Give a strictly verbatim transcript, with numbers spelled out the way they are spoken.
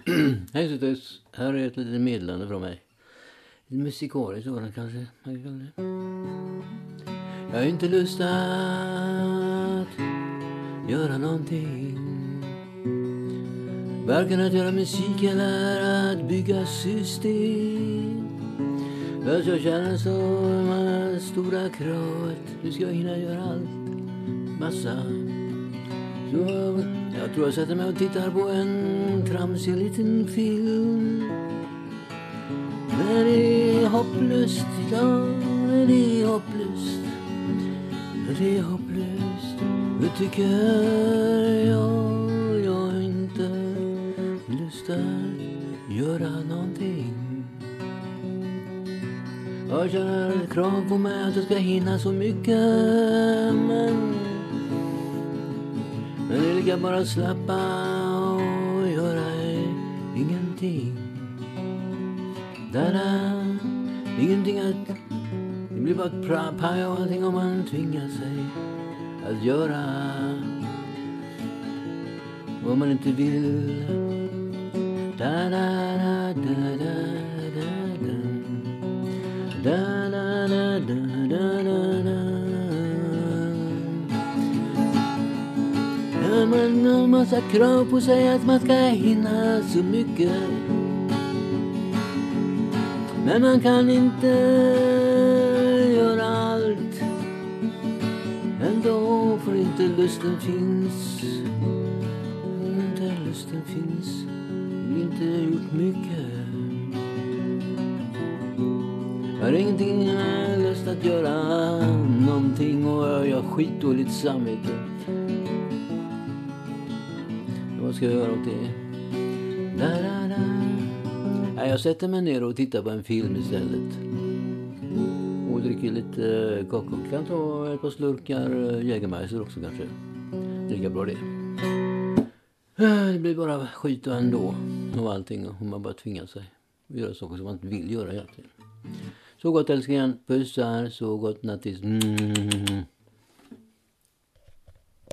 Hej Sotus, här är ett litet meddelande från mig. Ett musikaliskt sådan kanske. Jag har inte lust att göra någonting. Varken att göra musik eller att bygga system. För jag känner så stora krav att du ska hinna göra allt. Massa. Så jag tror jag sätter mig och tittar på en tramsig liten film. Men det är hopplöst, ja, det är hopplöst. Det är hopplöst. Jag tycker jag, jag har inte lust att göra någonting. Jag känner ett krav på mig att jag ska hinna så mycket. Men Men det ligger bara slappa och göra ingenting. Där ingenting att det blir bara ett paj och allting om man tvingar sig att göra vad man inte vill. Da da da da da da da da da da da da. Man har en massa krav på sig att man ska hinna så mycket. Men man kan inte göra allt. Ändå för inte lusten finns. Inte lusten finns. Det blir inte gjort mycket. Jag har ingenting lust att göra någonting. Och jag har skitdåligt samvete. Vad ska jag göra åt det? Da, da, da. Ja, jag sätter mig ner och tittar på en film istället. Och dricker lite kakao. Kan ta ett par slurkar Jägermeister också kanske. Det är lika bra det. Det blir bara skit ändå. Och allting. Om man bara tvingar sig. Och göra saker som man inte vill göra egentligen. Så gott älskingen. Pussar. Så gott nattis. Mm.